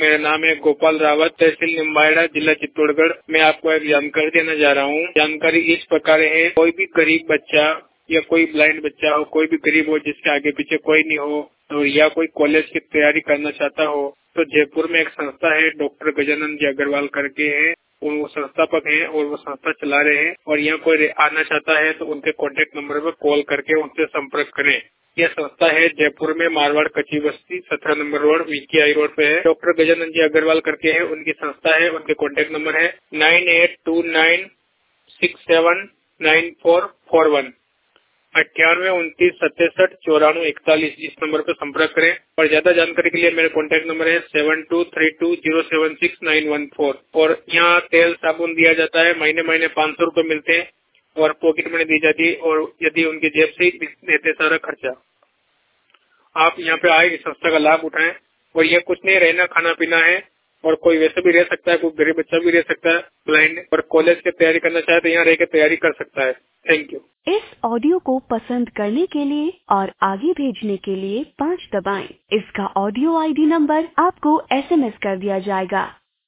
मेरा नाम है गोपाल रावत, तहसील निम्बाहेड़ा, जिला चित्तौड़गढ़। मैं आपको एक जानकारी देना जा रहा हूँ। जानकारी इस प्रकार है, कोई भी गरीब बच्चा या कोई ब्लाइंड बच्चा हो, कोई भी गरीब हो जिसके आगे पीछे कोई नहीं हो, तो या कोई कॉलेज की तैयारी करना चाहता हो, तो जयपुर में एक संस्था है, डॉक्टर गजानन जी अग्रवाल करके है, वो संस्थापक हैं और वो संस्था चला रहे हैं। और यहाँ कोई आना चाहता है तो उनके कॉन्टेक्ट नंबर पर कॉल करके उनसे संपर्क करें। यह संस्था है जयपुर में मारवाड़ कच्ची बस्ती 17 नंबर रोड, VKI रोड पे है। डॉक्टर गजानन जी अग्रवाल करके है, उनकी संस्था है। उनके कॉन्टेक्ट नंबर है 9829679441, 9829679441। इस नंबर पर संपर्क करें। और ज्यादा जानकारी के लिए मेरे कॉन्टेक्ट नंबर है 7232076914। और यहाँ तेल साबुन दिया जाता है, महीने महीने 500 रूपये मिलते हैं और पॉकेट मनी दी जाती है, और यदि उनकी जेब से ही देते सारा खर्चा। आप यहाँ पे आए, इस संस्था का लाभ उठाएं। और ये कुछ नहीं, रहना खाना पीना है, और कोई वैसे भी रह सकता है, कोई गरीब बच्चा भी रह सकता है ब्लाइंड, और कॉलेज की तैयारी करना चाहे तो यहाँ रह के तैयारी कर सकता है। Thank you. इस ऑडियो को पसंद करने के लिए और आगे भेजने के लिए 5 दबाएं। इसका ऑडियो ID नंबर आपको SMS कर दिया जाएगा।